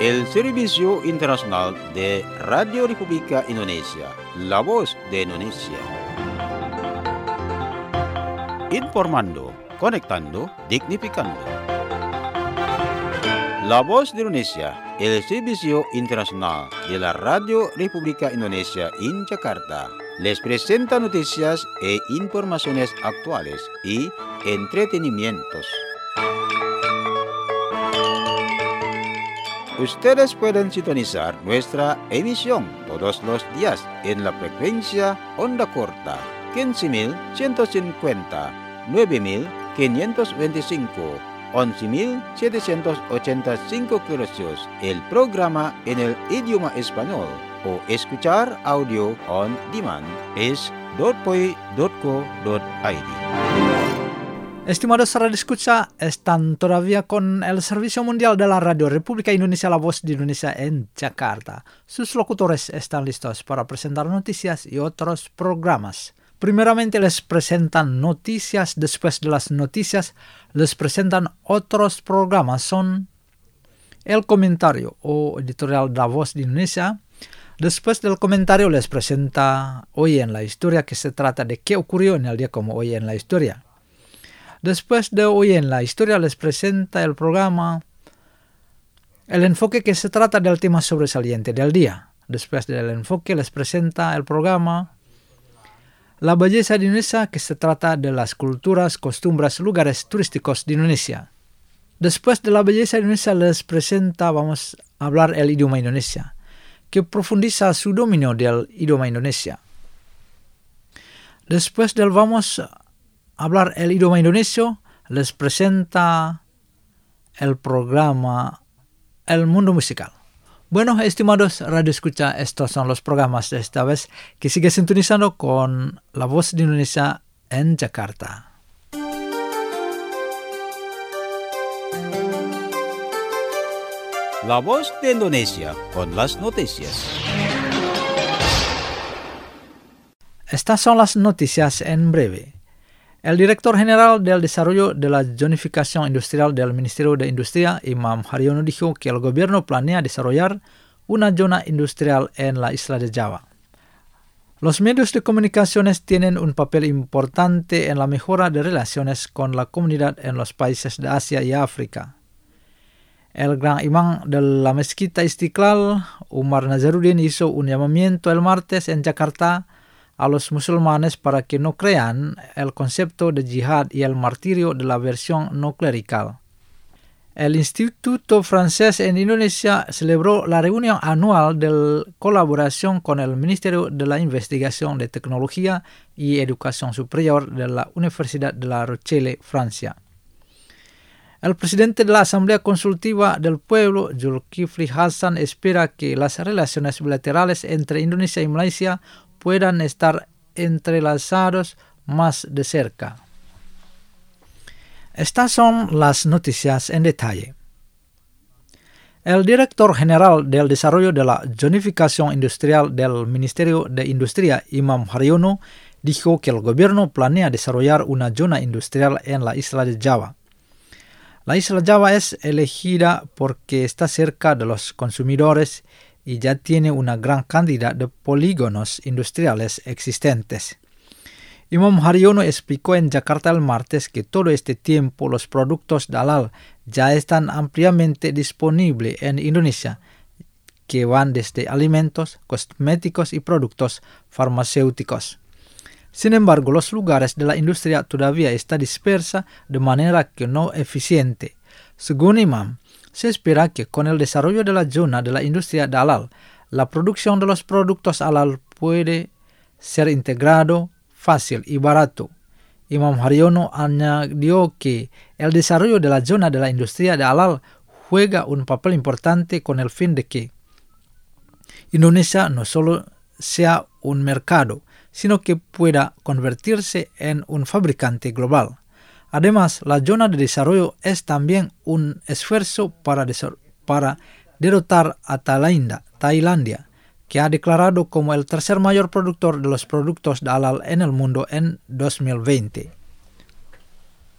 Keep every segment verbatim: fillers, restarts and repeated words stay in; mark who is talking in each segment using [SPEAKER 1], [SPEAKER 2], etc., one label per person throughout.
[SPEAKER 1] el Servicio Internacional de Radio República Indonesia, la voz de Indonesia. Informando, conectando, dignificando. La voz de Indonesia, el Servicio Internacional de la Radio República Indonesia en Jakarta, les presenta noticias e informaciones actuales y entretenimientos. Ustedes pueden sintonizar nuestra emisión todos los días en la frecuencia onda corta quince mil ciento cincuenta, nueve mil quinientos veinticinco, once mil setecientos ochenta y cinco kHz, el programa en el idioma español, o escuchar audio on demand es dot poi dot co dot i d.
[SPEAKER 2] Estimados radio escucha, están todavía con el Servicio Mundial de la Radio República Indonesia, la voz de Indonesia en Jakarta. Sus locutores están listos para presentar noticias y otros programas. Primeramente les presentan noticias, después de las noticias les presentan otros programas. Son el comentario o editorial de la voz de Indonesia. Después del comentario les presenta Hoy en la Historia, que se trata de qué ocurrió en el día como hoy en la historia. Después de Hoy en la Historia les presenta el programa El Enfoque, que se trata del tema sobresaliente del día. Después del enfoque les presenta el programa La Belleza de Indonesia, que se trata de las culturas, costumbres, lugares turísticos de Indonesia. Después de La Belleza de Indonesia les presenta, vamos a hablar el idioma Indonesia, que profundiza su dominio del idioma Indonesia. Después del vamos a hablar el idioma indonesio, les presenta el programa El Mundo Musical. Bueno, estimados radio escucha, estos son los programas de esta vez, que sigue sintonizando con la voz de Indonesia en Jakarta.
[SPEAKER 1] La voz de Indonesia con las noticias.
[SPEAKER 2] Estas son las noticias en breve. El director general del desarrollo de la zonificación industrial del Ministerio de Industria, Imam Haryono, dijo que el gobierno planea desarrollar una zona industrial en la isla de Java. Los medios de comunicaciones tienen un papel importante en la mejora de relaciones con la comunidad en los países de Asia y África. El gran imán de la mezquita Istiqlal, Umar Nazaruddin, hizo un llamamiento el martes en Jakarta a los musulmanes para que no crean el concepto de yihad y el martirio de la versión no clerical. El Instituto Francés en Indonesia celebró la reunión anual de colaboración con el Ministerio de la Investigación de Tecnología y Educación Superior de la Universidad de La Rochelle, Francia. El presidente de la Asamblea Consultiva del Pueblo, Zulkifli Hasan, espera que las relaciones bilaterales entre Indonesia y Malaysia puedan estar entrelazados más de cerca. Estas son las noticias en detalle. El director general del desarrollo de la zonificación industrial del Ministerio de Industria, Imam Haryono, dijo que el gobierno planea desarrollar una zona industrial en la isla de Java. La isla Java es elegida porque está cerca de los consumidores y ya tiene una gran cantidad de polígonos industriales existentes. Imam Haryono explicó en Jakarta el martes que todo este tiempo los productos de halal ya están ampliamente disponibles en Indonesia, que van desde alimentos, cosméticos y productos farmacéuticos. Sin embargo, los lugares de la industria todavía están dispersa de manera que no eficiente. Según Imam, se espera que con el desarrollo de la zona de la industria de halal, la producción de los productos halal puede ser integrado, fácil y barato. Imam Haryono añadió que el desarrollo de la zona de la industria de halal juega un papel importante con el fin de que Indonesia no solo sea un mercado, sino que pueda convertirse en un fabricante global. Además, la zona de desarrollo es también un esfuerzo para, para derrotar a Tailandia, Tailandia, que ha declarado como el tercer mayor productor de los productos de halal en el mundo en dos mil veinte.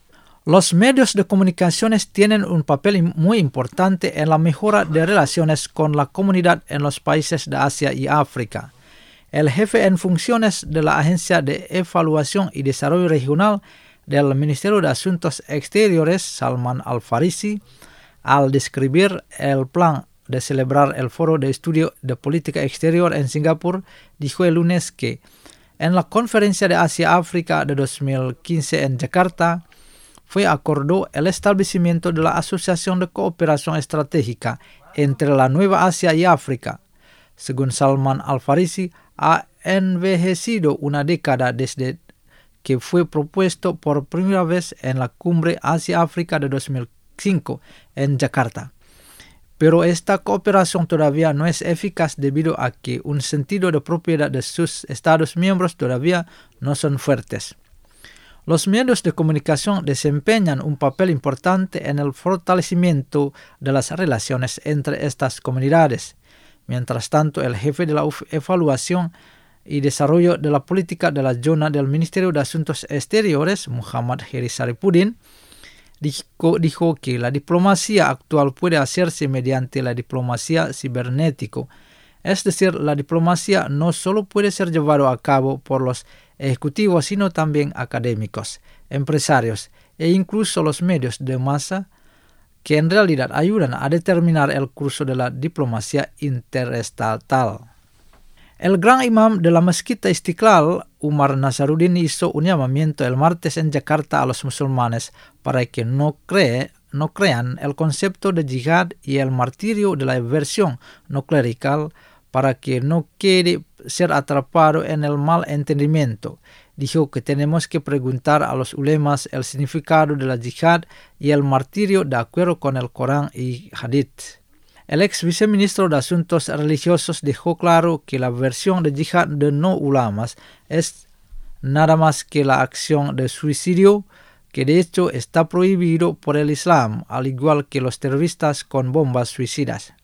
[SPEAKER 2] Los medios de comunicaciones tienen un papel muy importante en la mejora de relaciones con la comunidad en los países de Asia y África. El jefe en funciones de la Agencia de Evaluación y Desarrollo Regional del Ministerio de Asuntos Exteriores, Salman Al-Farisi, al describir el plan de celebrar el Foro de Estudio de Política Exterior en Singapur, dijo el lunes que en la Conferencia de Asia-África de dos mil quince en Yakarta, fue acordado el establecimiento de la Asociación de Cooperación Estratégica entre la Nueva Asia y África. Según Salman Al-Farisi, ha envejecido una década desde que fue propuesto por primera vez en la Cumbre Asia-África de dos mil cinco en Yakarta. Pero esta cooperación todavía no es eficaz debido a que un sentido de propiedad de sus Estados miembros todavía no son fuertes. Los medios de comunicación desempeñan un papel importante en el fortalecimiento de las relaciones entre estas comunidades. Mientras tanto, el jefe de la Evaluación y Desarrollo de la Política de la Zona del Ministerio de Asuntos Exteriores, Muhammad Heri Saripudin, dijo, dijo que la diplomacia actual puede hacerse mediante la diplomacia cibernética. Es decir, la diplomacia no solo puede ser llevada a cabo por los ejecutivos, sino también académicos, empresarios e incluso los medios de masa, que en realidad ayudan a determinar el curso de la diplomacia interestatal. El gran imam de la Mezquita Istiqlal, Umar Nazaruddin, hizo un llamamiento el martes en Yakarta a los musulmanes para que no, cree, no crean el concepto de yihad y el martirio de la versión no clerical, para que no quede ser atrapado en el mal entendimiento. Dijo que tenemos que preguntar a los ulemas el significado de la yihad y el martirio de acuerdo con el Corán y Hadith. El ex viceministro de Asuntos Religiosos dejó claro que la versión de yihad de no ulamas es nada más que la acción de suicidio, que de hecho está prohibido por el Islam, al igual que los terroristas con bombas suicidas.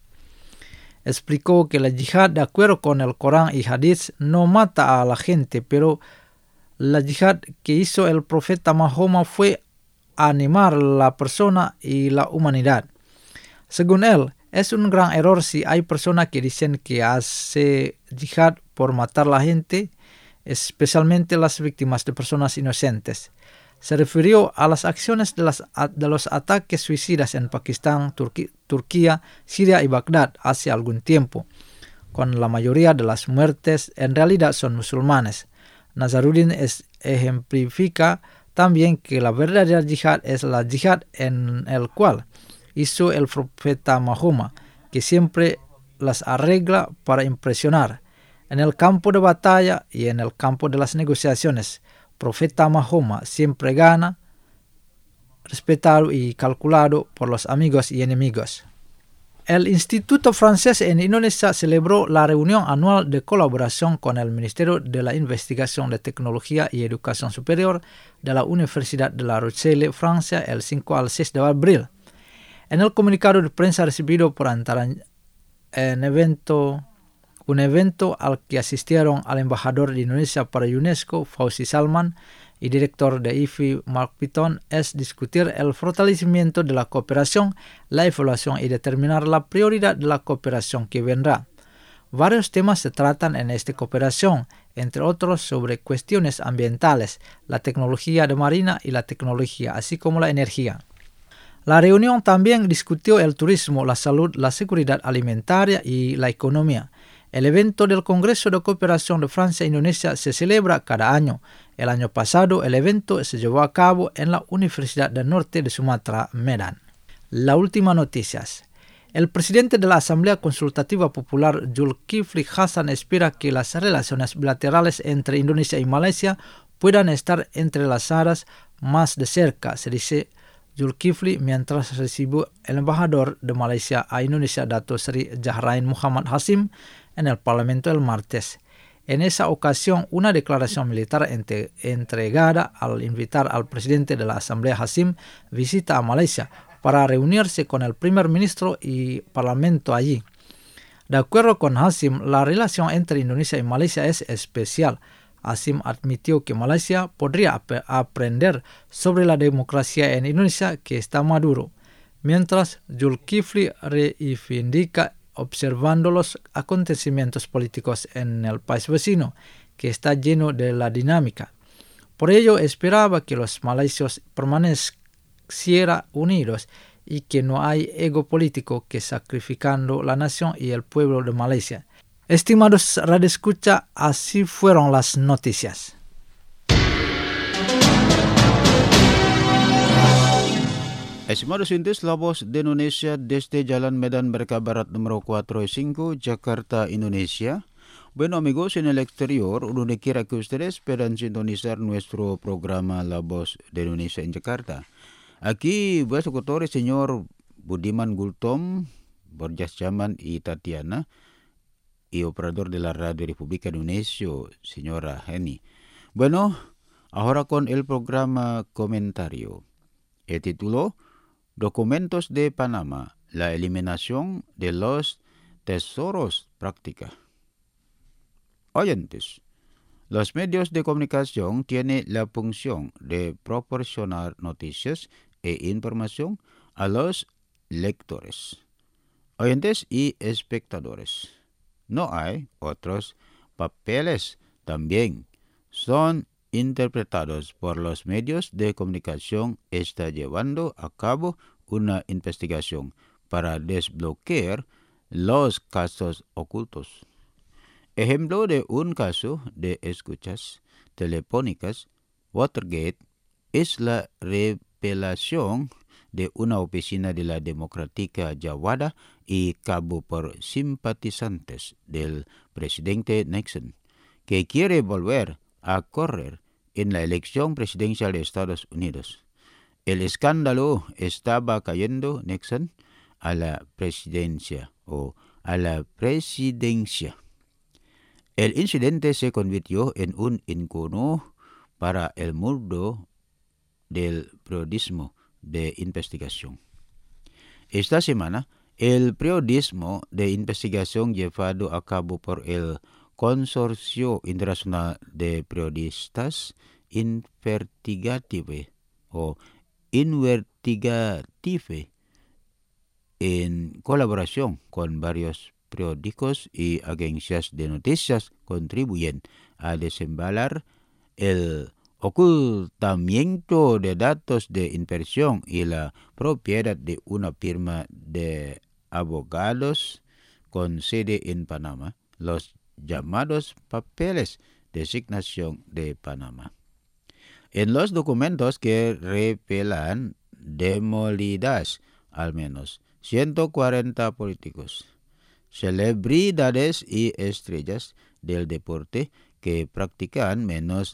[SPEAKER 2] Explicó que la yihad, de acuerdo con el Corán y Hadith, no mata a la gente, pero la yihad que hizo el profeta Mahoma fue animar a la persona y la humanidad. Según él, es un gran error si hay personas que dicen que hace yihad por matar a la gente, especialmente las víctimas de personas inocentes. Se refirió a las acciones de, las, de los ataques suicidas en Pakistán, Turquía, Turquía, Siria y Bagdad hace algún tiempo, con la mayoría de las muertes en realidad son musulmanes. Nazaruddin es, ejemplifica también que la verdadera yihad es la yihad en el cual hizo el profeta Mahoma, que siempre las arregla para impresionar. En el campo de batalla y en el campo de las negociaciones, profeta Mahoma siempre gana, respetado y calculado por los amigos y enemigos. El Instituto Francés en Indonesia celebró la reunión anual de colaboración con el Ministerio de la Investigación de Tecnología y Educación Superior de la Universidad de La Rochelle, Francia, el cinco al seis de abril. En el comunicado de prensa recibido por Antaran, en evento, un evento al que asistieron al embajador de Indonesia para UNESCO, Fauzi Salman, y director de I F I, Mark Pitton, es discutir el fortalecimiento de la cooperación, la evaluación y determinar la prioridad de la cooperación que vendrá. Varios temas se tratan en esta cooperación, entre otros sobre cuestiones ambientales, la tecnología de marina y la tecnología, así como la energía. La reunión también discutió el turismo, la salud, la seguridad alimentaria y la economía. El evento del Congreso de Cooperación de Francia e Indonesia se celebra cada año. El año pasado el evento se llevó a cabo en la Universidad del Norte de Sumatra, Medan. La última noticias. El presidente de la Asamblea Consultativa Popular, Zulkifli Hasan, espera que las relaciones bilaterales entre Indonesia y Malasia puedan estar entrelazadas más de cerca, se dice Zulkifli mientras recibió el embajador de Malaysia a Indonesia, Dato Seri Zahrain Muhammad Hasim, en el Parlamento el martes. En esa ocasión, una declaración militar entre, entregada al invitar al presidente de la Asamblea Hasim visita a Malaysia para reunirse con el primer ministro y parlamento allí. De acuerdo con Hasim, la relación entre Indonesia y Malaysia es especial. Asim admitió que Malaysia podría ap- aprender sobre la democracia en Indonesia que está maduro, mientras Zulkifli reivindica observando los acontecimientos políticos en el país vecino, que está lleno de la dinámica. Por ello, esperaba que los malaysios permanecieran unidos y que no hay ego político que sacrificando la nación y el pueblo de Malaysia. Estimados radioescucha, así fueron las noticias.
[SPEAKER 1] Estimados oyentes, La Voz de Indonesia desde Jalan Medan Merdeka Barat número cuatro y cinco, Jakarta, Indonesia. Bueno amigos, en el exterior, donde quiera que ustedes puedan sintonizar nuestro programa La Voz de Indonesia en Jakarta. Aquí, vuestro locutor, el señor Budiman Gultom, Borjas Jaman y Tatiana, y operador de la Radio República de Indonesia, señora Henny. Bueno, ahora con el programa Comentario. El título, Documentos de Panamá, la eliminación de los tesoros práctica. Oyentes, los medios de comunicación tienen la función de proporcionar noticias e información a los lectores, oyentes y espectadores. No hay otros papeles. También son interpretados por los medios de comunicación. Está llevando a cabo una investigación para desbloquear los casos ocultos. Ejemplo de un caso de escuchas telefónicas Watergate es la revelación de una oficina de la Democrática Jawada y cabo por simpatizantes del presidente Nixon, que quiere volver a correr en la elección presidencial de Estados Unidos. El escándalo estaba cayendo Nixon a la presidencia o a la presidencia. El incidente se convirtió en un icono para el mundo del periodismo de investigación. Esta semana, el periodismo de investigación llevado a cabo por el Consorcio Internacional de Periodistas Investigative o Investigative, en colaboración con varios periódicos y agencias de noticias, contribuyen a desembalar el ocultamiento de datos de inversión y la propiedad de una firma de abogados con sede en Panamá, los llamados papeles de designación de Panamá. En los documentos que revelan demolidas al menos ciento cuarenta políticos, celebridades y estrellas del deporte que practican menos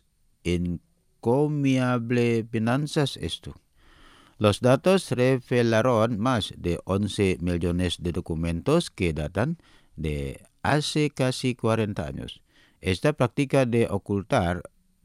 [SPEAKER 1] encomiable finanzas esto. Los datos revelaron más de once millones de documentos que datan de hace casi cuarenta años. Esta práctica de ocultar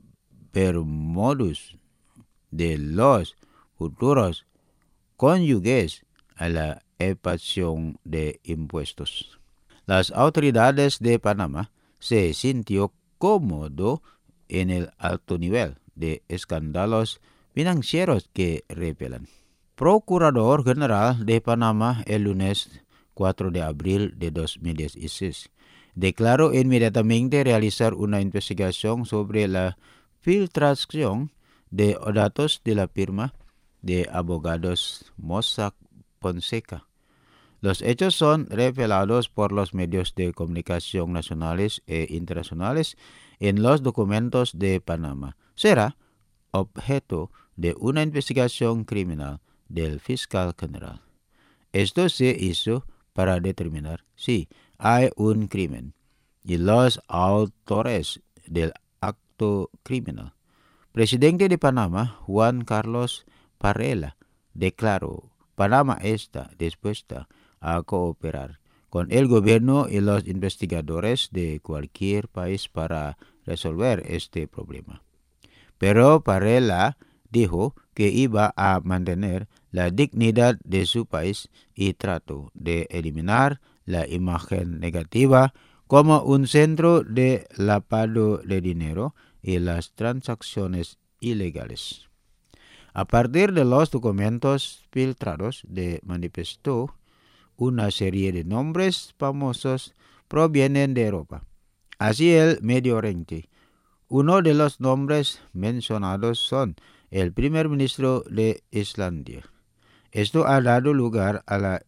[SPEAKER 1] permodus de los futuros cónyuges a la evasión de impuestos. Las autoridades de Panamá se sintió cómodo en el alto nivel de escándalos financieros que revelan. Procurador General de Panamá el lunes cuatro de abril de dos mil dieciséis declaró inmediatamente realizar una investigación sobre la filtración de datos de la firma de abogados Mossack Fonseca. Los hechos son revelados por los medios de comunicación nacionales e internacionales en los documentos de Panamá. Será objeto de una investigación criminal del fiscal general. Esto se hizo para determinar si hay un crimen y los autores del acto criminal. Presidente de Panamá, Juan Carlos Varela, declaró: Panamá está dispuesta a cooperar con el gobierno y los investigadores de cualquier país para resolver este problema. Pero Varela dijo que iba a mantener la dignidad de su país y trató de eliminar la imagen negativa como un centro de lavado de dinero y las transacciones ilegales. A partir de los documentos filtrados de manifestó, una serie de nombres famosos provienen de Europa, así el Medio Oriente. Uno de los nombres mencionados son el primer ministro de Islandia. Esto ha dado lugar a la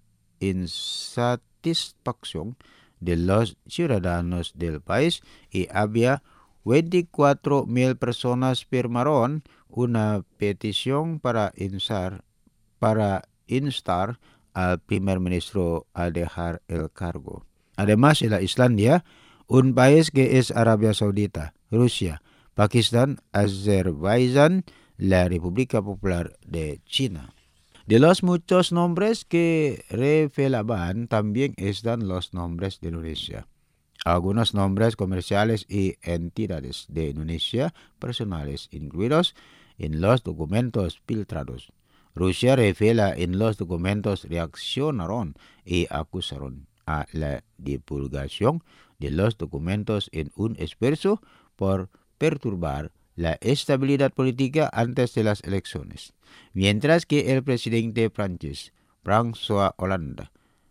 [SPEAKER 1] insatisfacción de los ciudadanos del país y había veinticuatro mil personas firmaron una petición para instar, para instar al primer ministro a dejar el cargo. Además, en la Islandia, un país que es Arabia Saudita, Rusia, Pakistán, Azerbaiyán, la República Popular de China. De los muchos nombres que revelaban, también están los nombres de Indonesia. Algunos nombres comerciales y entidades de Indonesia personales incluidos en los documentos filtrados. Rusia revela en los documentos reaccionaron y acusaron a la divulgación de los documentos en un esfuerzo por perturbar la estabilidad política antes de las elecciones, mientras que el presidente francés, François Hollande,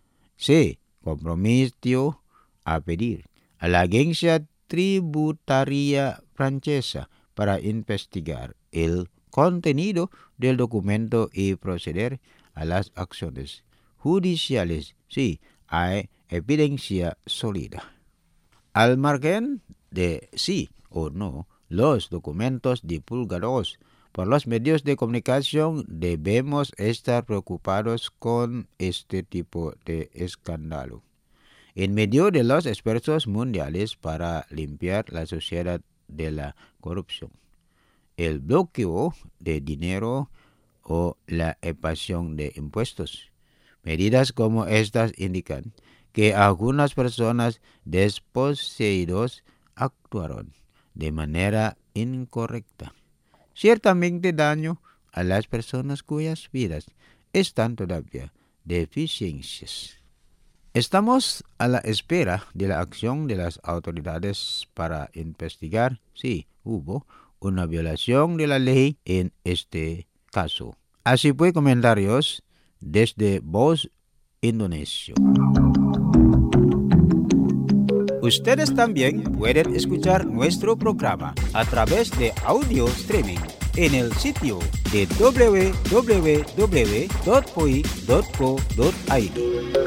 [SPEAKER 1] se comprometió a pedir a la agencia tributaria francesa para investigar el contenido del documento y proceder a las acciones judiciales si hay evidencia sólida. Al margen de sí o no los documentos divulgados por los medios de comunicación, debemos estar preocupados con este tipo de escándalo. En medio de los esfuerzos mundiales para limpiar la sociedad de la corrupción, el bloqueo de dinero o la evasión de impuestos, medidas como estas indican que algunas personas desposeídos actuaron de manera incorrecta, ciertamente daño a las personas cuyas vidas están todavía deficiencias. Estamos a la espera de la acción de las autoridades para investigar si hubo una violación de la ley en este caso. Así pues, comentarios desde Voz Indonesia.
[SPEAKER 3] Ustedes también pueden escuchar nuestro programa a través de audio streaming en el sitio de doble u doble u doble u punto p o i punto co punto i d.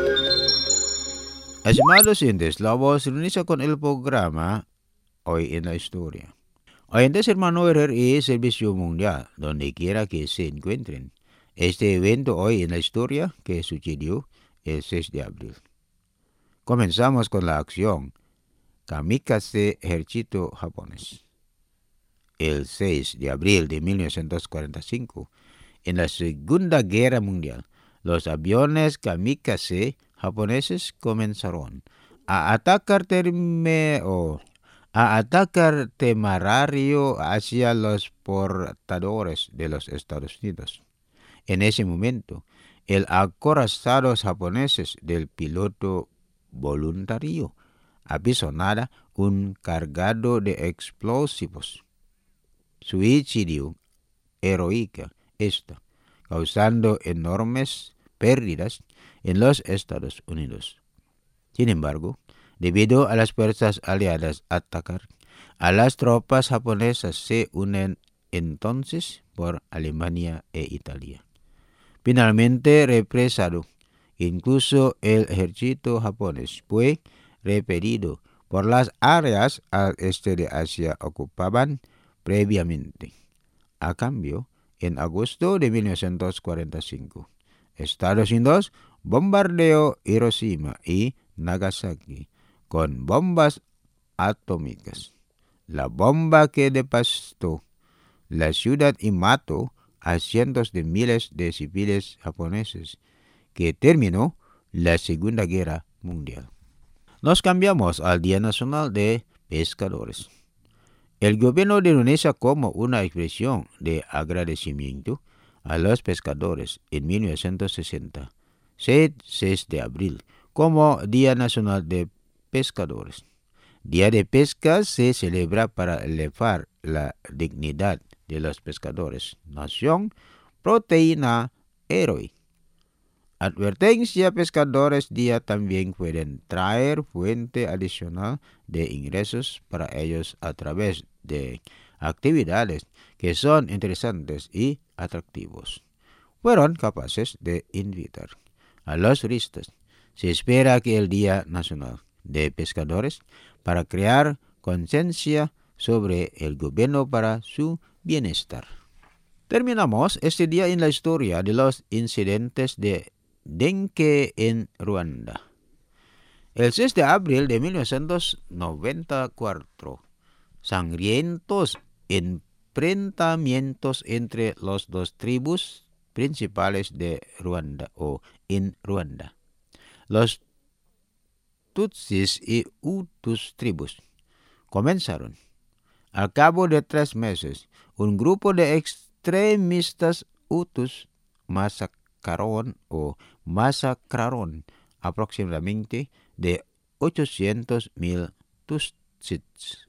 [SPEAKER 1] Estimados oyentes, la Voz Indonesia con el programa Hoy en la Historia. Oyentes hermano R I Servicio Mundial, donde quiera que se encuentren. Este evento Hoy en la Historia que sucedió el seis de abril. Comenzamos con la acción Kamikaze Ejército Japonés. El seis de abril de mil novecientos cuarenta y cinco, en la Segunda Guerra Mundial, los aviones kamikaze japoneses comenzaron a atacar, terme, oh, a atacar temerario hacia los portadores de los Estados Unidos. En ese momento, el acorazado japoneses del piloto voluntario apisonara un cargado de explosivos. Suicidio heroica esta, causando enormes pérdidas en los Estados Unidos. Sin embargo, debido a las fuerzas aliadas atacar, a las tropas japonesas se unen entonces por Alemania e Italia. Finalmente represado, incluso el ejército japonés fue repelido por las áreas al este de Asia ocupaban previamente. A cambio, en agosto de mil novecientos cuarenta y cinco, Estados Unidos bombardeó Hiroshima y Nagasaki con bombas atómicas. La bomba que devastó la ciudad y mató a cientos de miles de civiles japoneses, que terminó la Segunda Guerra Mundial. Nos cambiamos al Día Nacional de Pescadores. El gobierno de Indonesia, como una expresión de agradecimiento a los pescadores en mil novecientos sesenta, seis de abril, como Día Nacional de Pescadores. Día de Pesca se celebra para elevar la dignidad de los pescadores, nación, proteína, héroe. Advertencia: pescadores día también pueden traer fuente adicional de ingresos para ellos a través de actividades que son interesantes y atractivos. Fueron capaces de invitar a los turistas. Se espera que el Día Nacional de Pescadores para crear conciencia sobre el gobierno para su bienestar. Terminamos este día en la historia de los incidentes de dengue en Ruanda. El seis de abril de mil novecientos noventa y cuatro, sangrientos enfrentamientos entre las dos tribus principales de Ruanda o en Ruanda, los Tutsis y Hutus tribus, comenzaron. Al cabo de tres meses, un grupo de extremistas Hutus masacraron o masacraron aproximadamente de ochocientos mil Tutsis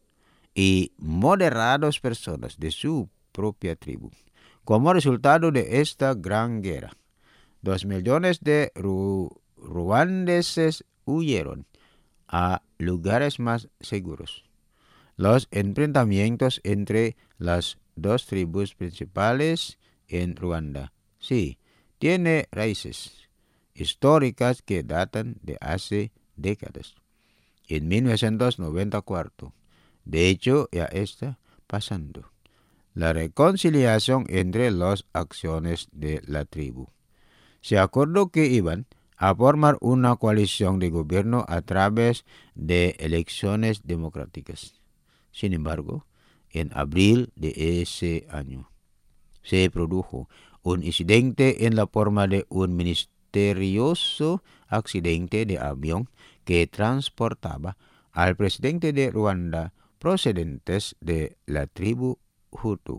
[SPEAKER 1] y moderadas personas de su propia tribu. Como resultado de esta gran guerra, dos millones de ru ruandeses huyeron a lugares más seguros. Los enfrentamientos entre las dos tribus principales en Ruanda, sí, tiene raíces históricas que datan de hace décadas. En mil novecientos noventa y cuatro, de hecho, ya está pasando la reconciliación entre las acciones de la tribu. Se acordó que iban a formar una coalición de gobierno a través de elecciones democráticas. Sin embargo, en abril de ese año, se produjo un incidente en la forma de un misterioso accidente de avión que transportaba al presidente de Ruanda procedentes de la tribu Hutu.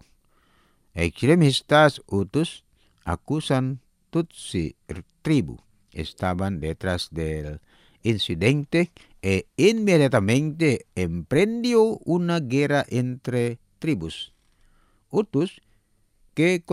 [SPEAKER 1] Extremistas Hutus acusan Tutsi tribu estaban detrás del incidente e inmediatamente emprendió una guerra entre tribus Hutus que,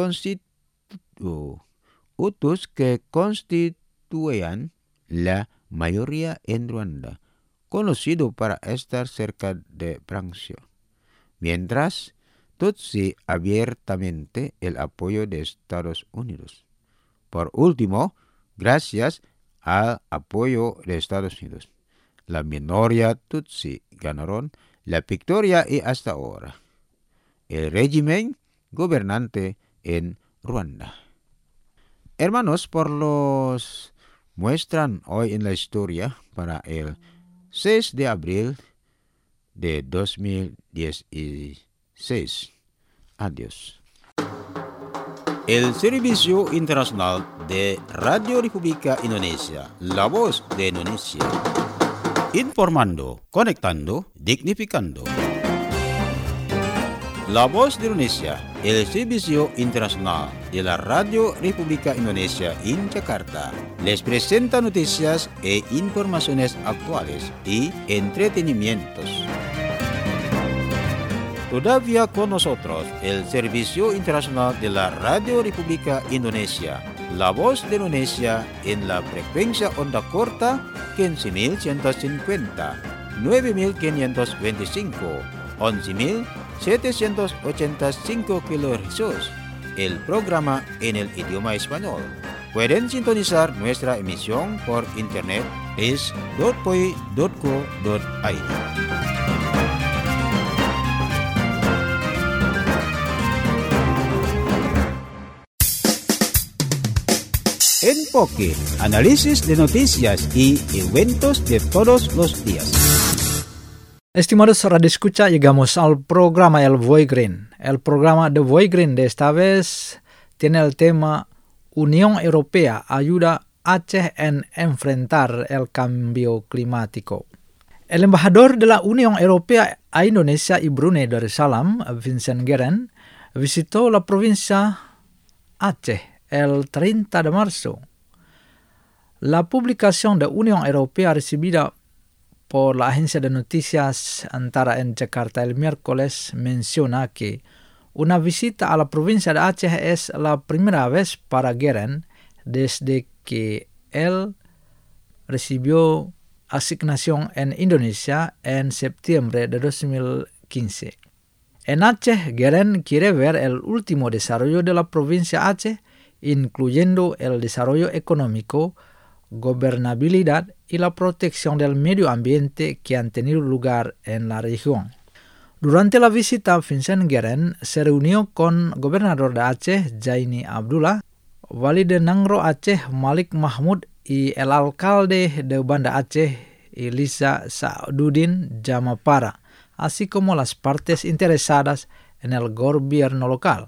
[SPEAKER 1] constitu Hutus que constituían la mayoría en Ruanda, conocido para estar cerca de Francia, mientras Tutsi abiertamente el apoyo de Estados Unidos. Por último, gracias al apoyo de Estados Unidos, la minoría Tutsi ganaron la victoria y hasta ahora el régimen gobernante en Ruanda. Hermanos, por los muestran hoy en la historia para el seis de abril de dos mil dieciséis. Adiós. El Servicio Internacional de Radio República Indonesia, la voz de Indonesia. Informando, conectando, dignificando. La voz de Indonesia, el Servicio Internacional de la Radio República Indonesia en Jakarta, les presenta noticias e informaciones actuales y entretenimientos. Todavía con nosotros el Servicio Internacional de la Radio República Indonesia, la voz de Indonesia en la frecuencia onda corta quince mil ciento cincuenta, nueve mil quinientos veinticinco, once mil setecientos ochenta y cinco kilohercios. El programa en el idioma español. Pueden sintonizar nuestra emisión por internet es dot p o i dot co dot i d. Enfoque, análisis de noticias y eventos de todos los días.
[SPEAKER 2] Estimados radio escucha, llegamos al programa El Voigreen. El programa de Voigreen de esta vez tiene el tema Unión Europea ayuda a Aceh en enfrentar el cambio climático. El embajador de la Unión Europea a Indonesia y Brunei Darussalam, Vincent Guerin, visitó la provincia Aceh el treinta de marzo. La publicación de Unión Europea recibida por la agencia de noticias Antara en Jakarta el miércoles menciona que una visita a la provincia de Aceh es la primera vez para Geren desde que él recibió asignación en Indonesia en septiembre de dos mil quince. En Aceh, Geren quiere ver el último desarrollo de la provincia Aceh, incluyendo el desarrollo económico, gobernabilidad y la protección del medio ambiente que han tenido lugar en la región. Durante la visita, Vincent Geren se reunió con el gobernador de Aceh, Jaini Abdullah, Wali de Nangro Aceh, Malik Mahmud, y el alcalde de Banda Aceh, Elisa Sa'duddin Jamapara, así como las partes interesadas en el gobierno local,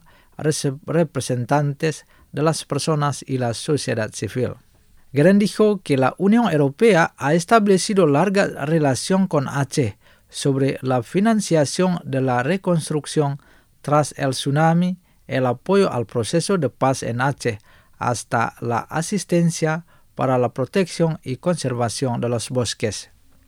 [SPEAKER 2] representantes de las personas y la sociedad civil. Geren dijo que la Unión Europea ha establecido larga relación con Aceh sobre la financiación de la reconstrucción tras el tsunami, el apoyo al proceso de paz en Aceh, hasta la asistencia para la protección y conservación de los bosques.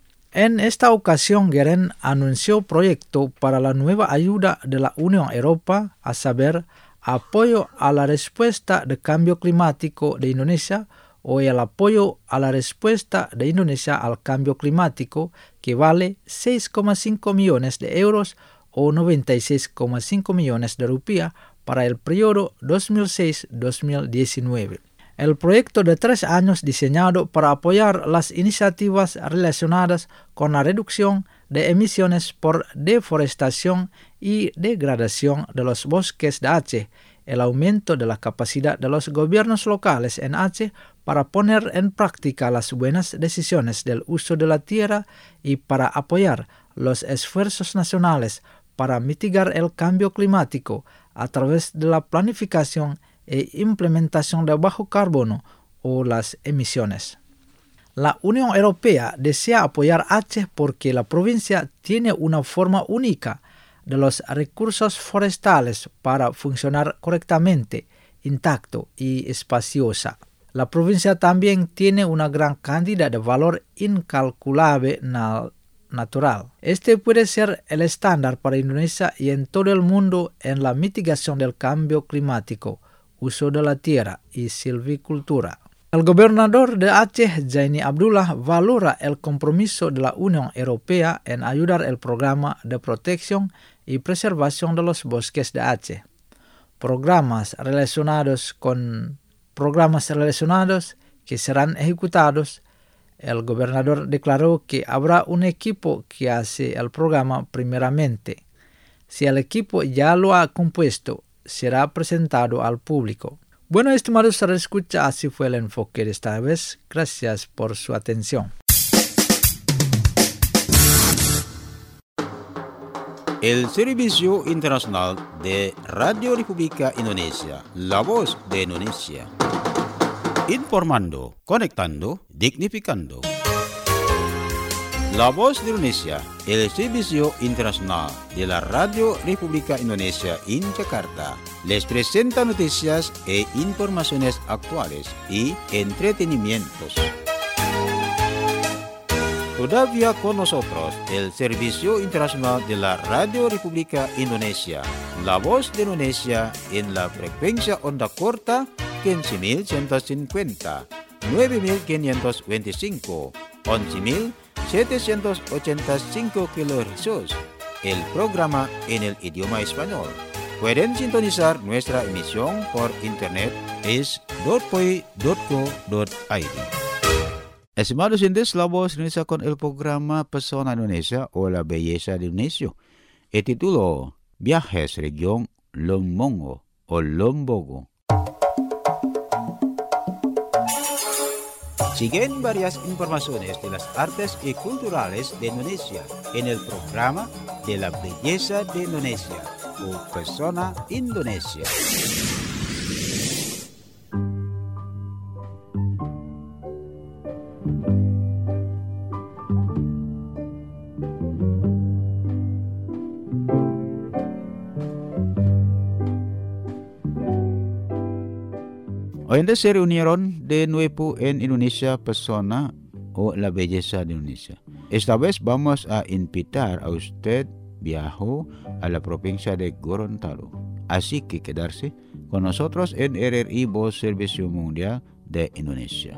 [SPEAKER 2] En esta ocasión, Geren anunció proyecto para la nueva ayuda de la Unión Europea, a saber, apoyo a la respuesta de cambio climático de Indonesia o el apoyo a la respuesta de Indonesia al cambio climático, que vale seis coma cinco millones de euros o noventa y seis coma cinco millones de rupias para el periodo dos mil seis a dos mil diecinueve. El proyecto de tres años diseñado para apoyar las iniciativas relacionadas con la reducción de emisiones por deforestación y degradación de los bosques de Aceh, el aumento de la capacidad de los gobiernos locales en Aceh para poner en práctica las buenas decisiones del uso de la tierra y para apoyar los esfuerzos nacionales para mitigar el cambio climático a través de la planificación e implementación de bajo carbono o las emisiones. La Unión Europea desea apoyar Aceh porque la provincia tiene una forma única de los recursos forestales para funcionar correctamente, intacto y espaciosa. La provincia también tiene una gran cantidad de valor incalculable na- natural. Este puede ser el estándar para Indonesia y en todo el mundo en la mitigación del cambio climático, uso de la tierra y silvicultura. El gobernador de Aceh, Jaini Abdullah, valora el compromiso de la Unión Europea en ayudar el programa de protección y preservación de los bosques de Aceh. Programas relacionados con programas relacionados que serán ejecutados. El gobernador declaró que habrá un equipo que hace el programa primeramente. Si el equipo ya lo ha compuesto, será presentado al público. Bueno, estimados escucha, así fue el enfoque de esta vez. Gracias por su atención.
[SPEAKER 1] El Servicio Internacional de Radio República Indonesia, la voz de Indonesia. Informando, conectando, dignificando. La voz de Indonesia, el Servicio Internacional de la Radio República Indonesia en Jakarta, les presenta noticias e informaciones actuales y entretenimientos. Todavía con nosotros el Servicio Internacional de la Radio República Indonesia, la voz de Indonesia en la frecuencia onda corta quince mil ciento cincuenta, nueve mil quinientos veinticinco, once mil setecientos ochenta y cinco kilohercios, el programa en el idioma español. Pueden sintonizar nuestra emisión por internet es punto poi punto co punto i d. Estimados oyentes, la voz Indonesia con el programa Pesona Indonesia o la belleza de Indonesia. El título Viajes Región Lombongo o Lombogo. Siguen varias informaciones de las artes y culturales de Indonesia en el programa de la belleza de Indonesia o Pesona Indonesia. Hoy se reunieron de nuevo en Indonesia Pesona o la belleza de Indonesia. esta vez vamos a invitar a usted viajó a la provincia de Gorontalo. Así que quedarse con nosotros en R R I Voz Servicio Mundial de Indonesia.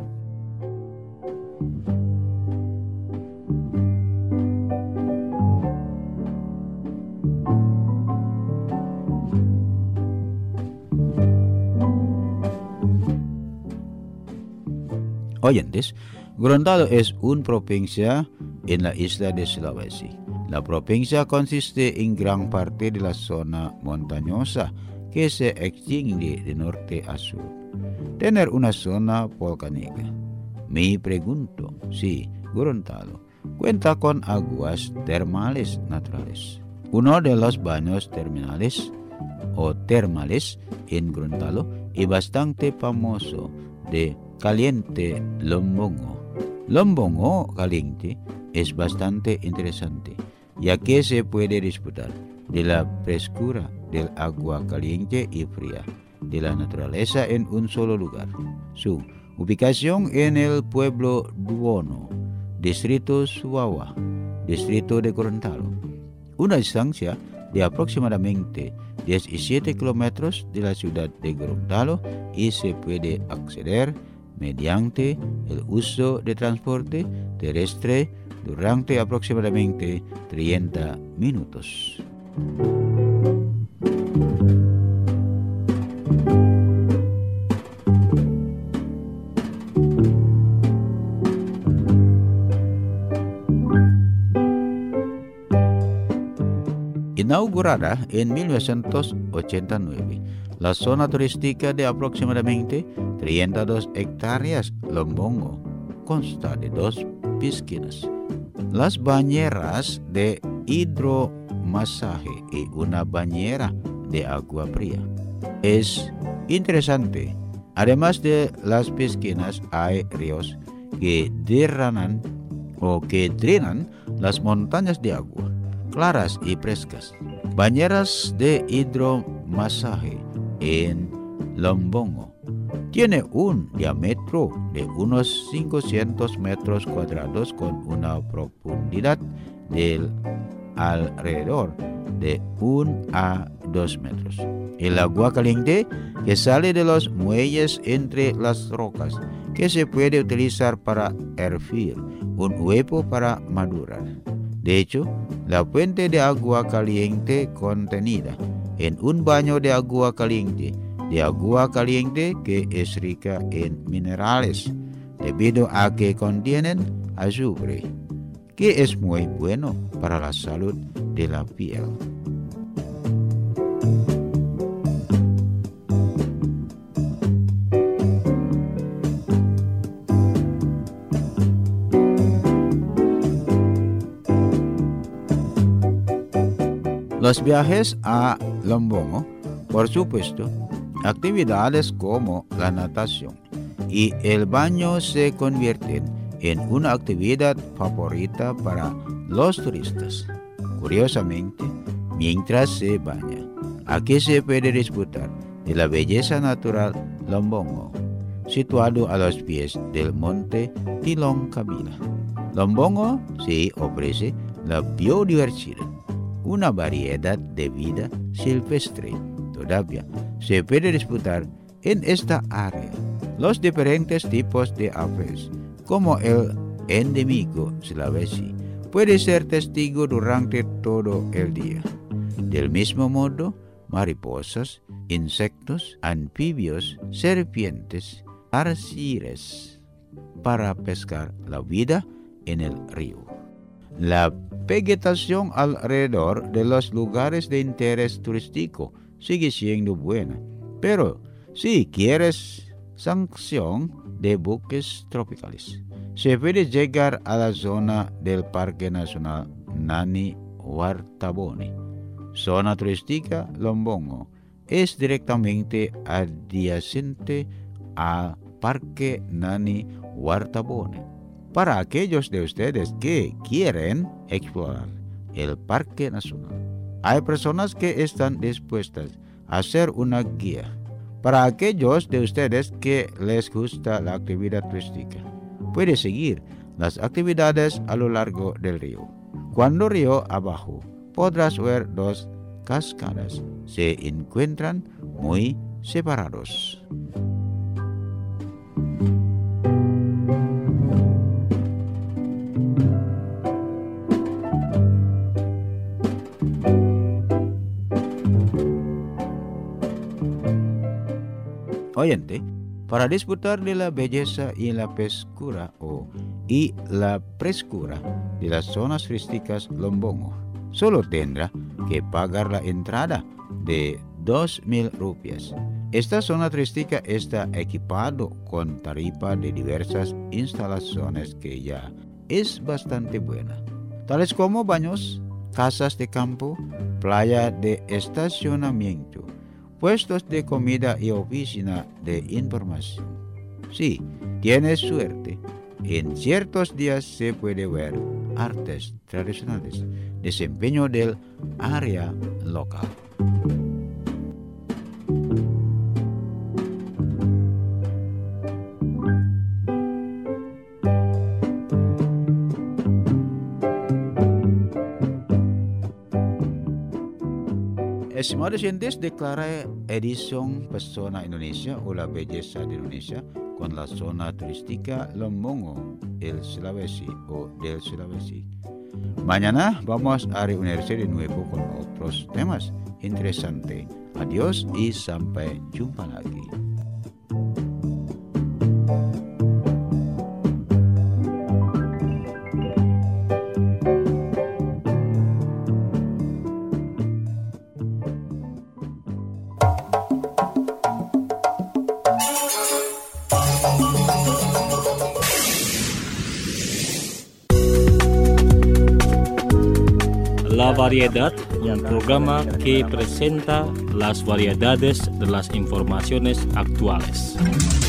[SPEAKER 1] Oyentes, Gorontalo es una provincia en la isla de Sulawesi. La provincia consiste en gran parte de la zona montañosa que se extiende de norte a sur. Tener una zona volcánica. Me pregunto si Gorontalo cuenta con aguas termales naturales. Uno de los baños terminales o termales en Gorontalo es bastante famoso, de Caliente Lombongo. Lombongo caliente es bastante interesante, ya que se puede disfrutar de la frescura del agua caliente y fría de la naturaleza en un solo lugar. Su ubicación en el pueblo Duono, distrito Suwawa, distrito de Gorontalo, una distancia de aproximadamente diecisiete kilómetros de la ciudad de Gorontalo, y se puede acceder mediante el uso de transporte terrestre durante aproximadamente treinta minutos. Inaugurada en mil novecientos ochenta y nueve, la zona turística de aproximadamente treinta y dos hectáreas Lombongo consta de dos piscinas, las bañeras de hidromasaje y una bañera de agua fría. Es interesante, además de las piscinas hay ríos que drenan o que drenan las montañas de agua claras y frescas. Bañeras de hidromasaje en Lombongo tiene un diámetro de unos quinientos metros cuadrados con una profundidad del alrededor de uno a dos metros. El agua caliente que sale de los muelles entre las rocas, que se puede utilizar para hervir un huevo para madurar. De hecho, la fuente de agua caliente contenida en un baño de agua caliente, de agua caliente que es rica en minerales, debido a que contienen azufre, que es muy bueno para la salud de la piel. Los viajes a Lombongo, por supuesto, actividades como la natación y el baño se convierten en una actividad favorita para los turistas. Curiosamente, mientras se baña, aquí se puede disfrutar de la belleza natural Lombongo, situado a los pies del monte Tilong Kabila. Lombongo se ofrece la biodiversidad, una variedad de vida silvestre. Todavía se puede disfrutar en esta área los diferentes tipos de aves, como el endémico Sulawesi, puede ser testigo durante todo el día. Del mismo modo, mariposas, insectos, anfibios, serpientes, arcires, para pescar la vida en el río. La vegetación alrededor de los lugares de interés turístico sigue siendo buena, pero si quieres sanción de bosques tropicales, se puede llegar a la zona del Parque Nacional Nani Wartabone. Zona turística Lombongo es directamente adyacente al Parque Nani Wartabone. Para aquellos de ustedes que quieren explorar el Parque Nacional, hay personas que están dispuestas a ser una guía. Para aquellos de ustedes que les gusta la actividad turística, puede seguir las actividades a lo largo del río. Cuando río abajo, podrás ver dos cascadas. Se encuentran muy separados. Oyente, para disfrutar de la belleza y la pescura o y la frescura de las zonas turísticas Lombongo, solo tendrá que pagar la entrada de dos mil rupias. Esta zona turística está equipado con tarifa de diversas instalaciones que ya es bastante buena, tales como baños, casas de campo, playa de estacionamiento, puestos de comida y oficina de información. Si tienes suerte, en ciertos días se puede ver artes tradicionales, desempeño del área local. Estimados oyentes, declara edición Pesona Indonesia o la belleza de Indonesia con la zona turística Lombongo, el Sulawesi o del Sulawesi. Mañana vamos a reunirse de nuevo con otros temas interesantes. Adiós y sampai jumpa lagi.
[SPEAKER 4] La Variedad, un programa que presenta las variedades de las informaciones actuales.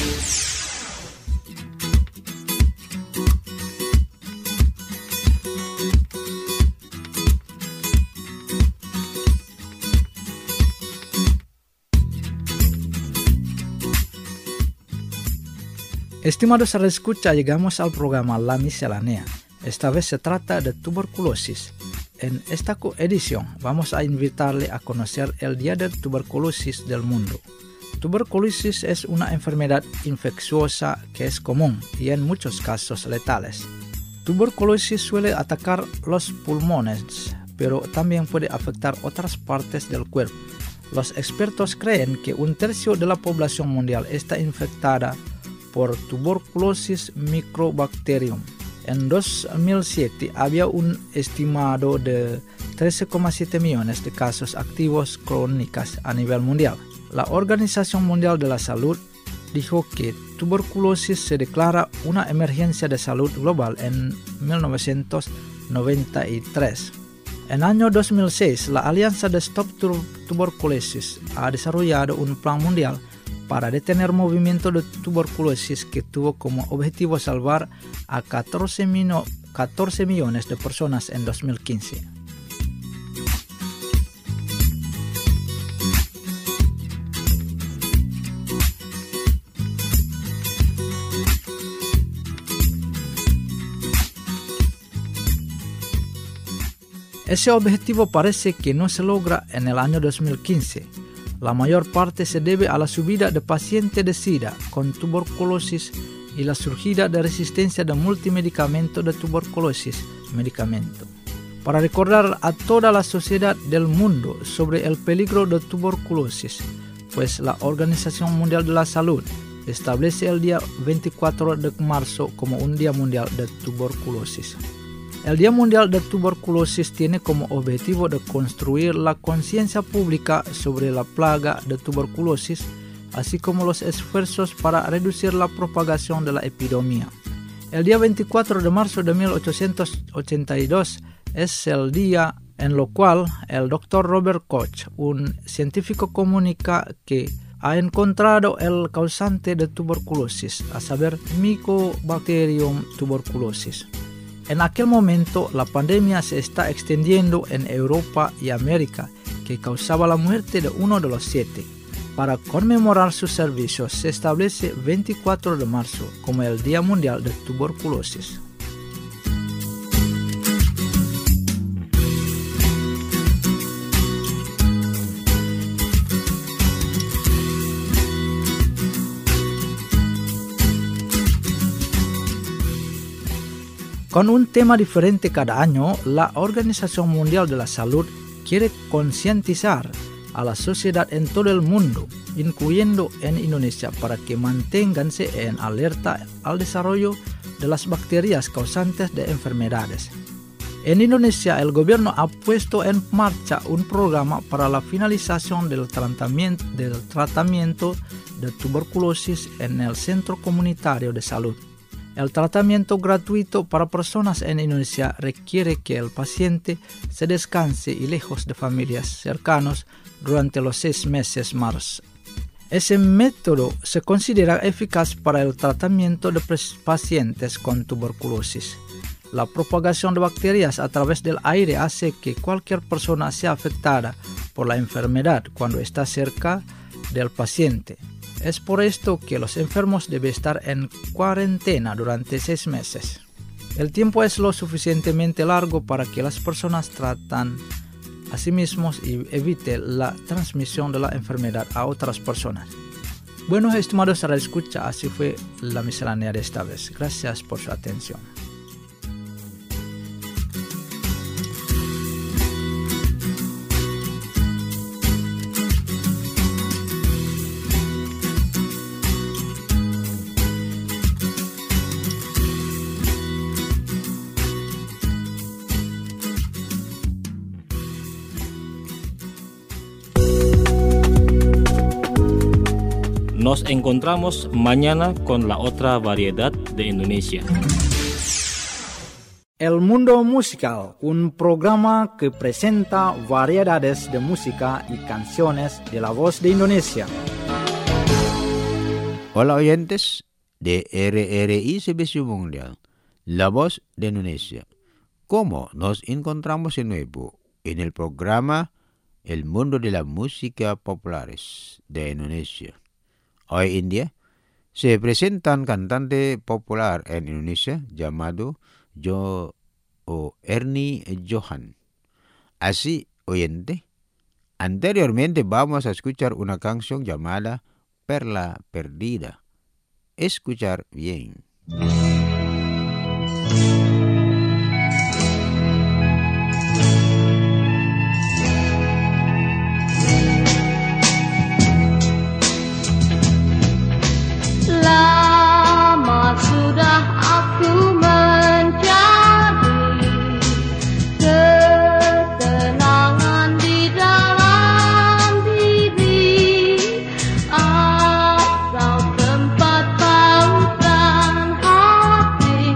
[SPEAKER 2] Estimados escucha, llegamos al programa La Miscelánea. Esta vez se trata de tuberculosis. En esta edición vamos a invitarle a conocer el Día de Tuberculosis del Mundo. Tuberculosis es una enfermedad infecciosa que es común y en muchos casos letales. Tuberculosis suele atacar los pulmones, pero también puede afectar otras partes del cuerpo. Los expertos creen que un tercio de la población mundial está infectada por tuberculosis microbacterium. En dos mil siete había un estimado de trece coma siete millones de casos activos crónicos a nivel mundial. La Organización Mundial de la Salud dijo que tuberculosis se declara una emergencia de salud global en mil novecientos noventa y tres. En el año dos mil seis, la Alianza de Stop Tuberculosis ha desarrollado un plan mundial para detener movimiento de tuberculosis que tuvo como objetivo salvar a catorce millones de personas en dos mil quince. Ese objetivo parece que no se logra en el año dos mil quince. La mayor parte se debe a la subida de pacientes de SIDA con tuberculosis y la surgida de resistencia de multimedicamento de tuberculosis medicamento. Para recordar a toda la sociedad del mundo sobre el peligro de tuberculosis, pues la Organización Mundial de la Salud establece el día veinticuatro de marzo como un Día Mundial de Tuberculosis. El Día Mundial de Tuberculosis tiene como objetivo de construir la conciencia pública sobre la plaga de tuberculosis, así como los esfuerzos para reducir la propagación de la epidemia. El día veinticuatro de marzo de mil ochocientos ochenta y dos es el día en lo cual el doctor Robert Koch, un científico, comunica que ha encontrado el causante de tuberculosis, a saber, Mycobacterium tuberculosis. En aquel momento, la pandemia se está extendiendo en Europa y América, que causaba la muerte de uno de los siete. Para conmemorar sus servicios, se establece veinticuatro de marzo como el Día Mundial de Tuberculosis. Con un tema diferente cada año, la Organización Mundial de la Salud quiere concientizar a la sociedad en todo el mundo, incluyendo en Indonesia, para que manténganse en alerta al desarrollo de las bacterias causantes de enfermedades. En Indonesia, el gobierno ha puesto en marcha un programa para la finalización del tratamiento, del tratamiento de tuberculosis en el Centro Comunitario de Salud. El tratamiento gratuito para personas en Indonesia requiere que el paciente se descanse y lejos de familias cercanas durante los seis meses más. Ese método se considera eficaz para el tratamiento de pacientes con tuberculosis. La propagación de bacterias a través del aire hace que cualquier persona sea afectada por la enfermedad cuando está cerca del paciente. Es por esto que los enfermos deben estar en cuarentena durante seis meses. El tiempo es lo suficientemente largo para que las personas tratan a sí mismos y eviten la transmisión de la enfermedad a otras personas. Bueno, estimados radioescucha, así fue la miscelánea de esta vez. Gracias por su atención.
[SPEAKER 4] Nos encontramos mañana con la otra variedad de Indonesia.
[SPEAKER 2] El Mundo Musical, un programa que presenta variedades de música y canciones de la voz de Indonesia.
[SPEAKER 1] Hola oyentes de R R I Servicio Mundial, la voz de Indonesia. ¿Cómo nos encontramos de nuevo en el programa El Mundo de la Música Populares de Indonesia? Hoy en día se presentan cantante popular en Indonesia llamado Jo o Ernie Johan. Así, oyente, anteriormente vamos a escuchar una canción llamada Perla Perdida. Escuchar bien.
[SPEAKER 5] Lama sudah aku mencari ketenangan di dalam diri, atau tempat pausan hati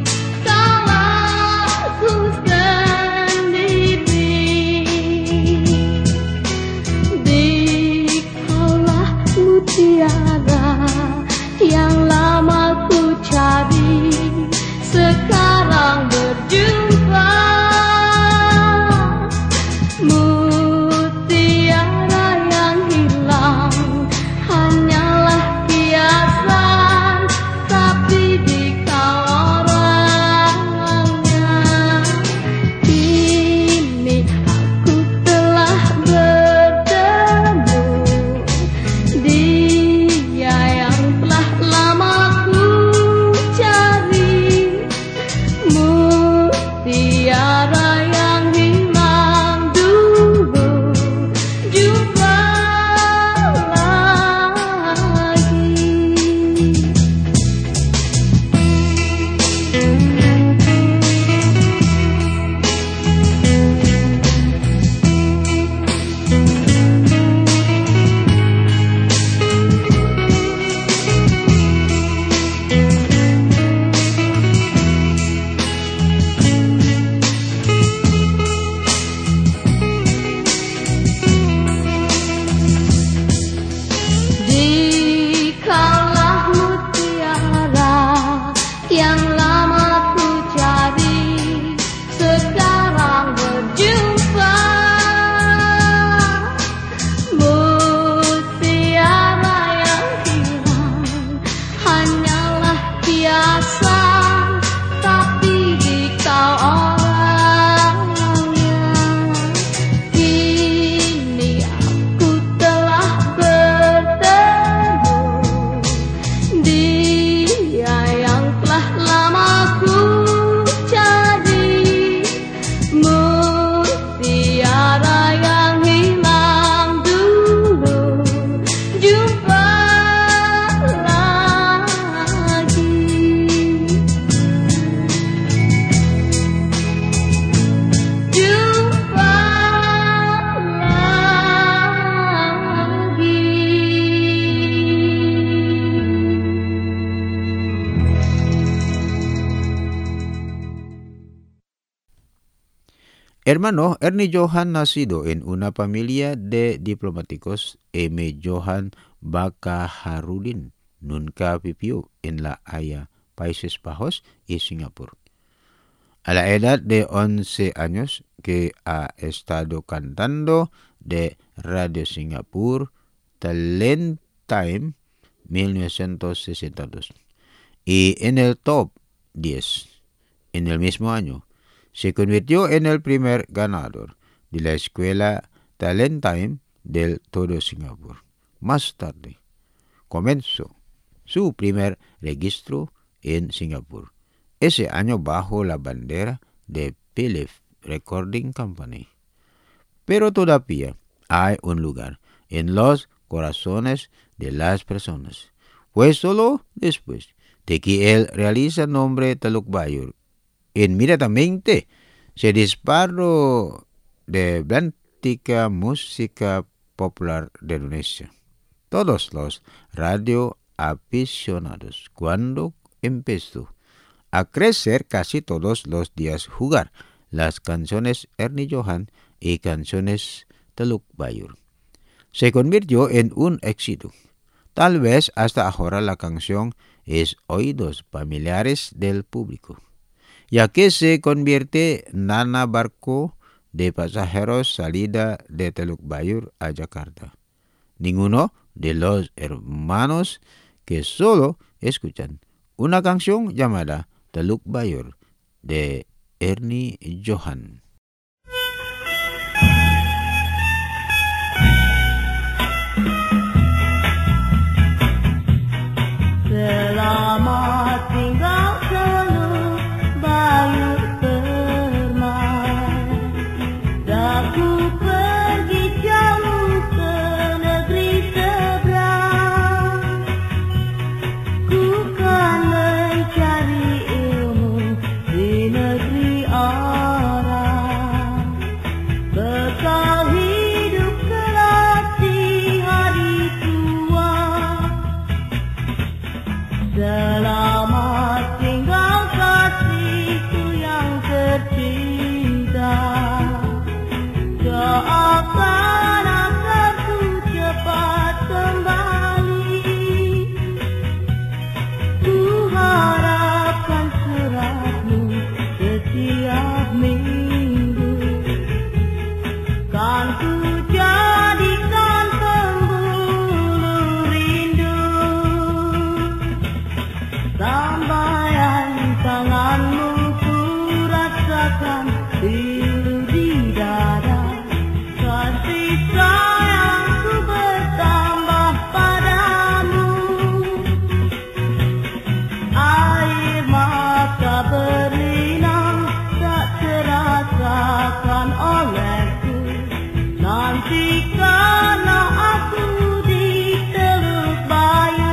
[SPEAKER 5] salahku sendiri. Dikaulah mutiara yang lama ku cari, sekarang berjumpa. Mutiara yang hilang hanyalah kiasan, tapi dikau orangnya. Kini aku telah bertemu, dia
[SPEAKER 1] Hermano Ernie Johan, nacido en una familia de diplomáticos, M. Johan Bakaharudin, nunca vivió en La Haya, Países Bajos y Singapur. A la edad de once años, que ha estado cantando de Radio Singapur, Talent Time mil novecientos sesenta y dos, y en el top diez. En el mismo año, se convirtió en el primer ganador de la escuela Talent Time del todo Singapur. Más tarde, comenzó su primer registro en Singapur, ese año bajo la bandera de Philips Recording Company. Pero todavía hay un lugar en los corazones de las personas, pues solo después de que él realiza nombre Teluk Bayur, inmediatamente se disparó de blantica música popular de Indonesia. Todos los radioaficionados, cuando empezó a crecer, casi todos los días jugar las canciones Ernie Johan y canciones Teluk Bayur, se convirtió en un éxito. Tal vez hasta ahora la canción es oídos familiares del público, ya que se convierte en nana barco de pasajeros salida de Teluk Bayur a Jakarta. Ninguno de los hermanos que solo escuchan una canción llamada Teluk Bayur de Ernie Johan.
[SPEAKER 5] Selamat tinggal Teluk Bayur permai, daku pergi jauh ke negeri seberang. Ku kan mencari ilmu di negeri orang, bekal hidup kelak di hari tua. Selamat tinggal kasihku yang tercinta, doakan agar ku cepat kembali. Ku harapkan suratmu setiap minggu, kan ku jadikan pembuluh rindu. Lambaian tanganmu ku rasakan pilu di dada, kasih sayangku bertambah padamu. Air mata berlinang tak terasakan olehku, nantikanlah aku di Teluk Bayur.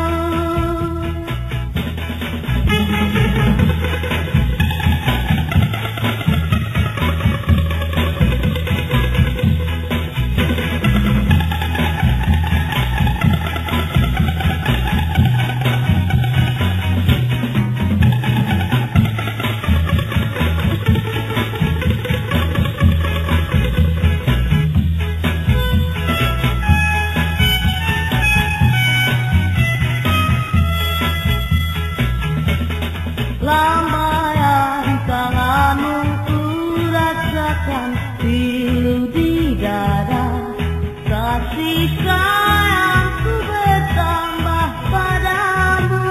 [SPEAKER 5] Lambaian tanganmu ku rasakan pilu di dada, kasih sayangku bertambah padamu.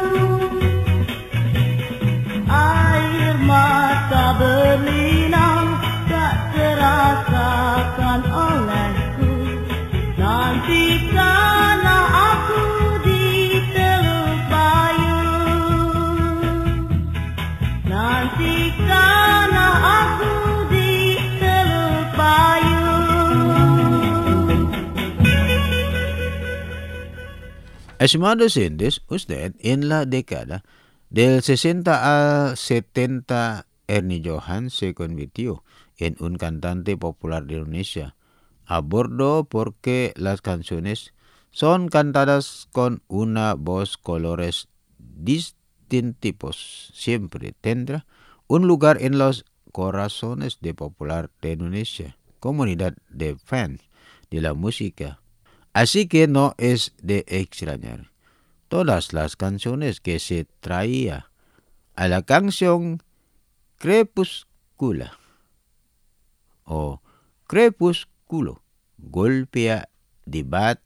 [SPEAKER 5] Air mata berlinang tak terasakan olehku, nantikanlah aku di Teluk Bayur. Nantikanlah aku di Teluk Bayur.
[SPEAKER 1] Estimados oyentes, usted en la década del sesenta al setenta, Ernie Johan se convirtió en un cantante popular de Indonesia, a bordo porque las canciones son cantadas con una voz colores distintivos. Siempre tendrá un lugar en los corazones de popular de Indonesia, comunidad de fans de la música. Así que no es de extrañar. Todas las canciones que se traía a la canción Crepúscula o Crepúsculo golpea debat,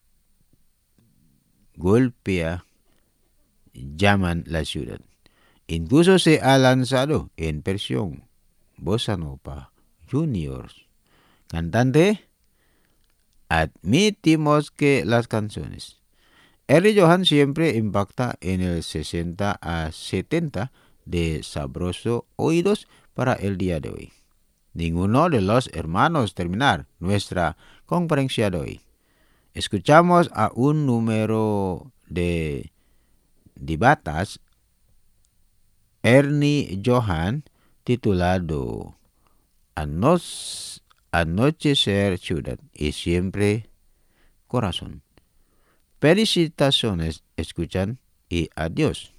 [SPEAKER 1] golpea, llaman la ciudad. Incluso se ha lanzado en versión Bossa Nova Juniors. Cantante, admitimos que las canciones Eddie Johan siempre impacta en el sesenta a setenta de sabroso oídos para el día de hoy. Ninguno de los hermanos terminar nuestra conferencia de hoy. Escuchamos a un número de debatas Ernie Johan titulado Anos, Anochecer Ciudad y Siempre Corazón. Felicitaciones, escuchan y adiós.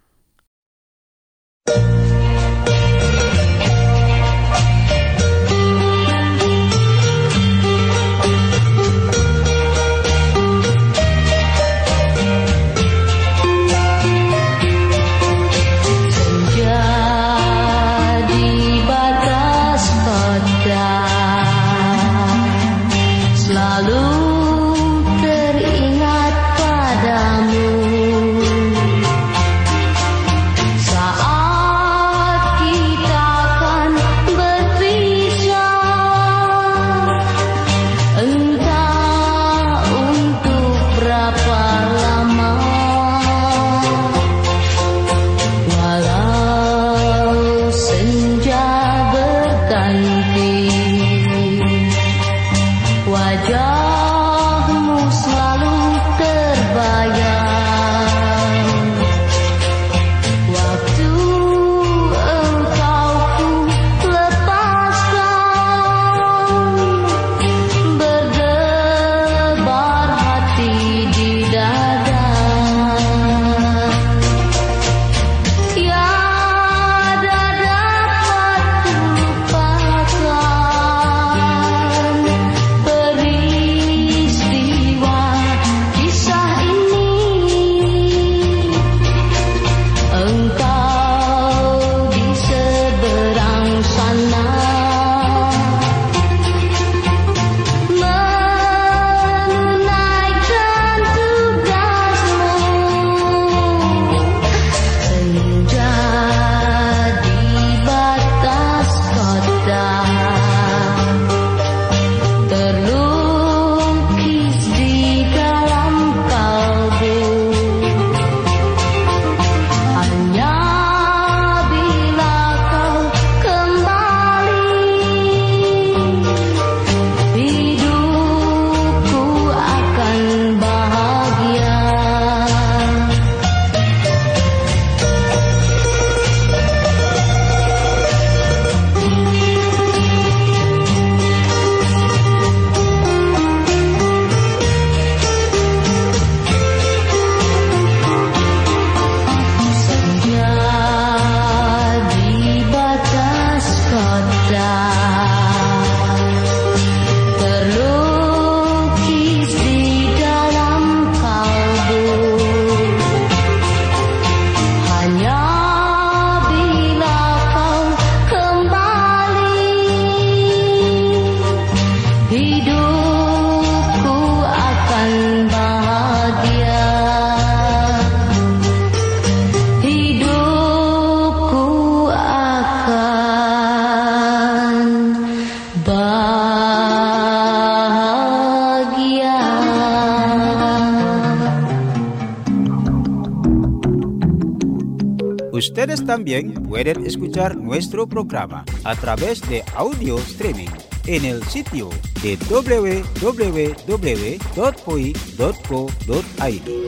[SPEAKER 3] Ustedes también pueden escuchar nuestro programa a través de audio streaming en el sitio de doble u doble u doble u punto p o i punto co punto i d.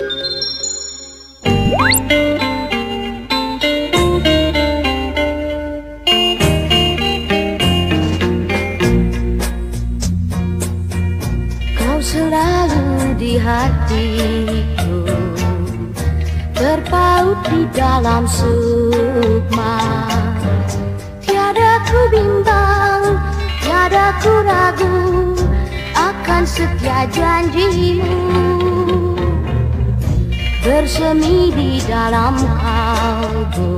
[SPEAKER 5] Kau selalu di hatiku, terpaut di dalam sukma, tiada Tiada ku ragu akan setia janjimu, bersemi di dalam kalbu,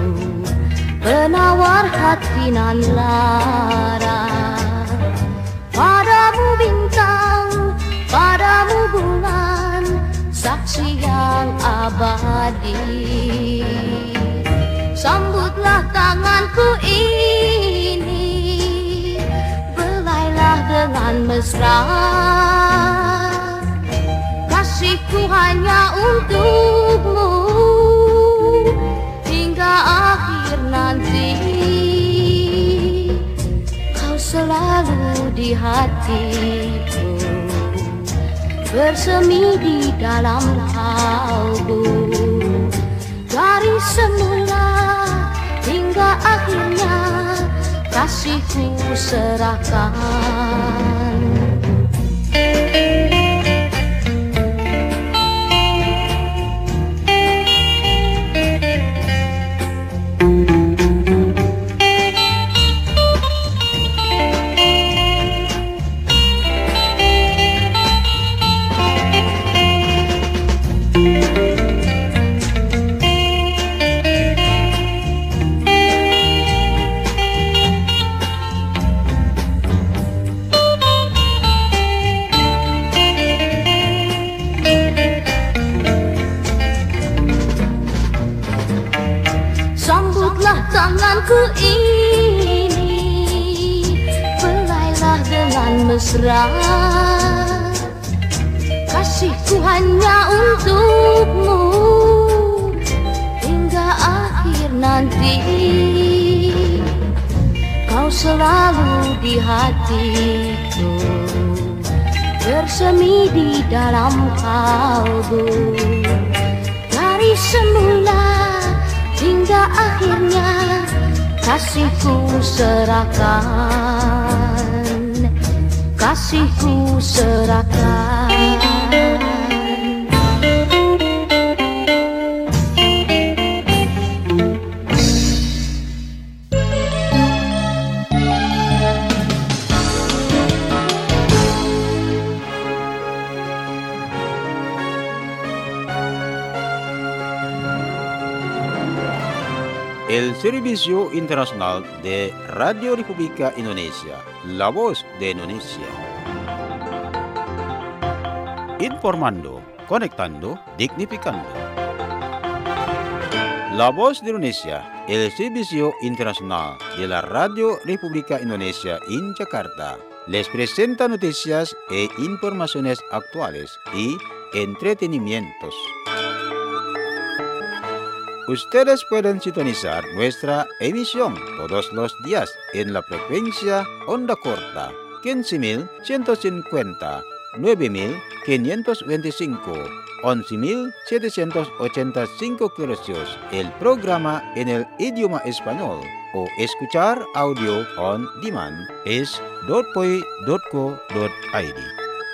[SPEAKER 5] penawar hati nan lara. Padamu bintang, padamu bulan, saksi yang abadi. Sambutlah tanganku ini, belailah dengan mesra. Kasihku hanya untukmu hingga akhir nanti. Kau selalu di hatiku, bersemi di dalam kalbu. Dari semula hingga akhirnya kasihku serahkan. Tanganku ini, belailah dengan mesra. Kasihku hanya untukmu hingga akhir nanti. Kau selalu di hatiku, bersemi di dalam kalbu. Dari semula hingga akhirnya kasihku serahkan, kasihku serahkan.
[SPEAKER 1] El Servicio Internacional de Radio República Indonesia, La Voz de Indonesia. Informando, conectando, dignificando. La Voz de Indonesia, el Servicio Internacional de la Radio República Indonesia en Jakarta, les presenta noticias e informaciones actuales y entretenimientos. Ustedes pueden sintonizar nuestra emisión todos los días en la frecuencia onda corta quince mil ciento cincuenta, nueve mil quinientos veinticinco, once mil setecientos ochenta y cinco kHz, el programa en el idioma español, o escuchar audio on demand es dot p o i dot co dot i d.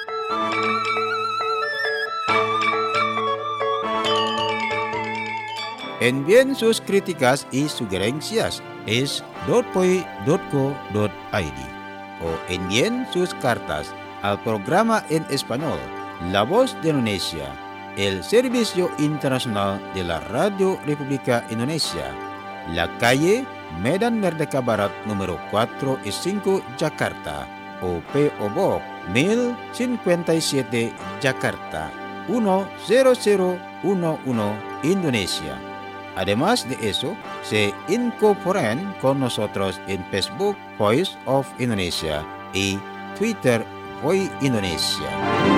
[SPEAKER 1] Envíen sus críticas y sugerencias es dot p o i dot co dot i d o envíen sus cartas al programa en español La Voz de Indonesia, el Servicio Internacional de la Radio República Indonesia, la calle Medan Merdeka Barat número cuatro y cinco, Jakarta, o P O Box mil cincuenta y siete, Jakarta, uno cero cero uno uno, Indonesia. Además de eso, se incorporan con nosotros en Facebook Voice of Indonesia y Twitter Voice Indonesia.